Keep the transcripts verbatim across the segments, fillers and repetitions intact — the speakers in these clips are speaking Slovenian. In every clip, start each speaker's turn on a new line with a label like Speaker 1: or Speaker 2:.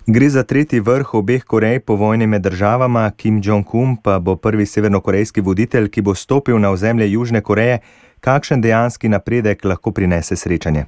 Speaker 1: Gre za tretji vrh obeh Korej po vojni med državama. Kim Jong-un pa bo prvi severnokorejski voditelj, ki bo stopil na ozemlje Južne Koreje. Kakšen dejanski napredek lahko prinese srečanje?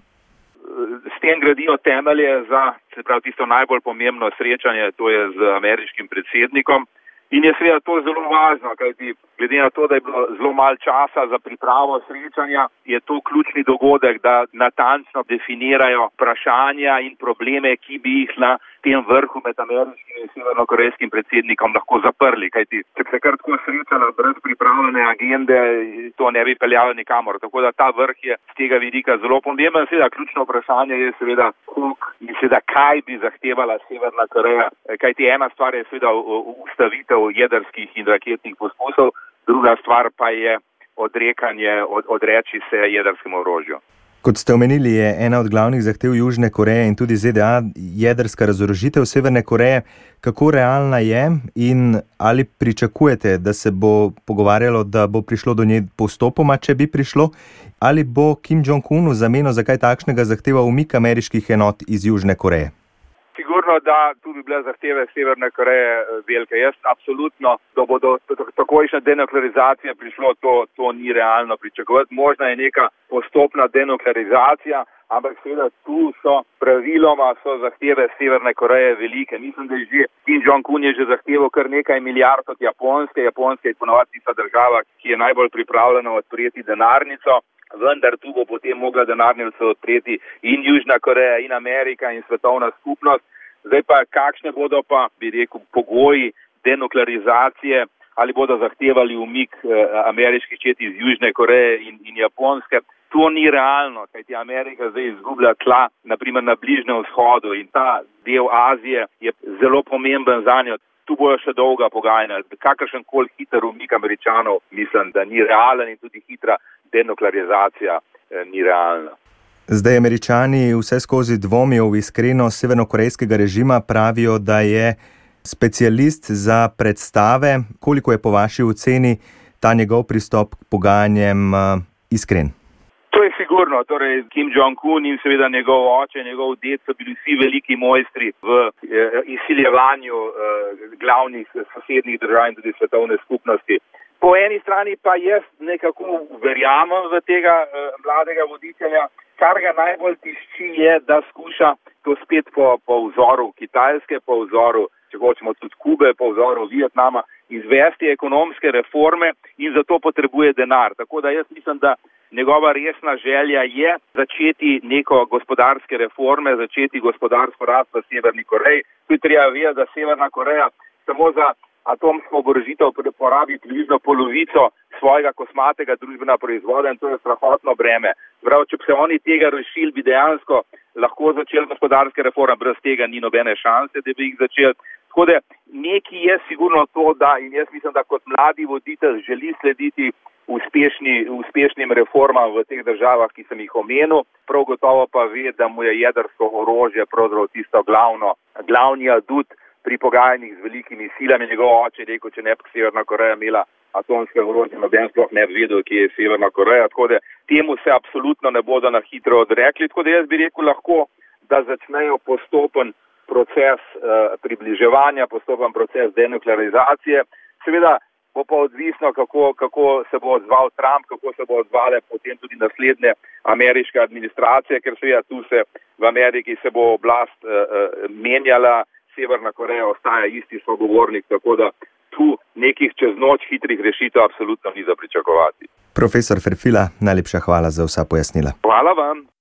Speaker 2: S tem gradijo temelje za, se pravi, tisto najbolj pomembno srečanje, to je z ameriškim predsednikom. In je seveda to zelo važno, kajti glede na to, da je bilo zelo malo časa za pripravo srečanja, je to ključni dogodek, da natančno definirajo vprašanja in probleme, ki bi jih na tem vrhu med ameriškim in severnokorejskim predsednikom lahko zaprli. Kajti če bi se kar tako srečala brez pripravljene agende, to ne bi peljalo nikamor. Tako da ta vrh je z tega vidika zelo pomemben. Seveda ključno vprašanje je seveda koliko in seveda kaj bi zahtevala Severna Koreja. Kajti ena stvar je seveda ustavitev jedrskih in raketnih poskusov, druga stvar pa je odrekanje, od, odreči se jedrskemu orožju.
Speaker 1: Kot ste omenili, je ena od glavnih zahtev Južne Koreje in tudi Z D A jedrska razorožitev Severne Koreje. Kako realna je in ali pričakujete, da se bo pogovarjalo, da bo prišlo do nje postopoma, če bi prišlo, ali bo Kim Jong-un v zameno za kaj takšnega zahteval umik ameriških enot iz Južne Koreje?
Speaker 2: Sigurno, da tu bi bile zahteve Severne Koreje velike. Jaz absolutno, da bo do takojšnje denuklearizacije prišlo, to, to ni realno pričakovati. Možna je neka postopna denuklearizacija, ampak seveda tu so praviloma so zahteve Severne Koreje velike. Mislim, da je že Kim Jong-un je že zahteval kar nekaj milijard od Japonske. Japonska je ponovadi tista država, ki je najbolj pripravljena odpreti denarnico. Vendar tu bo potem mogla denarnico odpreti in Južna Koreja, in Amerika, in svetovna skupnost. Zdaj pa, kakšne bodo pa, bi rekel, pogoji denuklearizacije, ali bodo zahtevali umik eh, ameriških čet iz Južne Koreje in, in Japonske. To ni realno, kajti Amerika zdaj izgublja tla, naprimer na Bližnjem vzhodu, in ta del Azije je zelo pomemben zanjo. Tu bojo še dolga pogajanja. Kakršen koli hiter umik Američanov, mislim, da ni realen, in tudi hitra denuklearizacija eh, ni realna.
Speaker 1: Zdaj Američani vse skozi dvomijo v iskrenost severnokorejskega režima, pravijo, da je specialist za predstave. Koliko je po vaši oceni ta njegov pristop k pogajanjem uh, iskren?
Speaker 2: To je sigurno. Torej, Kim Jong-un in seveda njegov oče, njegov ded so bili vsi veliki mojstri v eh, izsiljevanju eh, glavnih sosednjih držav in tudi svetovne skupnosti. Po eni strani pa jaz nekako verjamem v tega eh, mladega voditelja. Kar ga najbolj tišči je, da skuša to spet po, po vzoru Kitajske, po vzoru, če hočemo tudi Kube, po vzoru Vietnama, izvesti ekonomske reforme in zato potrebuje denar. Tako da jaz mislim, da njegova resna želja je začeti neko gospodarske reforme, začeti gospodarsko rast v Severni Koreji. Tu je treba vedeti, da Severna Koreja samo za atomsko oborožitev porabi približno polovico svojega kosmatega družbenega proizvoda in to je strahotno breme. Prav, če bi se oni tega rešili, bi dejansko lahko začeli gospodarske reforme, brez tega ni nobene šanse, da bi jih začeli. Tako da nekaj je sigurno to, da in jaz mislim, da kot mladi voditelj želi slediti uspešni, uspešnim reformam v teh državah, ki sem jih omenil. Prav gotovo pa ve, da mu je jedrsko orožje pravzaprav tisto glavno, glavni adut pri pogajanjih z velikimi silami. Njegov oče je rekel, če ne bi Severna Koreja imela atomske orožje, noben sploh ne bi vedel, kje je Severna Koreja. Tako da temu se absolutno ne bodo na hitro odrekli. Tako da jaz bi rekel lahko, da začnejo postopen proces eh, približevanja, postopen proces denuklearizacije. Seveda bo pa odvisno, kako, kako se bo odzval Trump, kako se bo odzvale potem tudi naslednje ameriške administracije, ker seveda tu se v Ameriki se bo oblast eh, eh, menjala, Severna Koreja ostaja isti sogovornik, tako da tu nekih čez noč hitrih rešitev absolutno ni za pričakovati.
Speaker 1: Profesor Ferfila, najlepša hvala za vsa pojasnila.
Speaker 2: Hvala vam.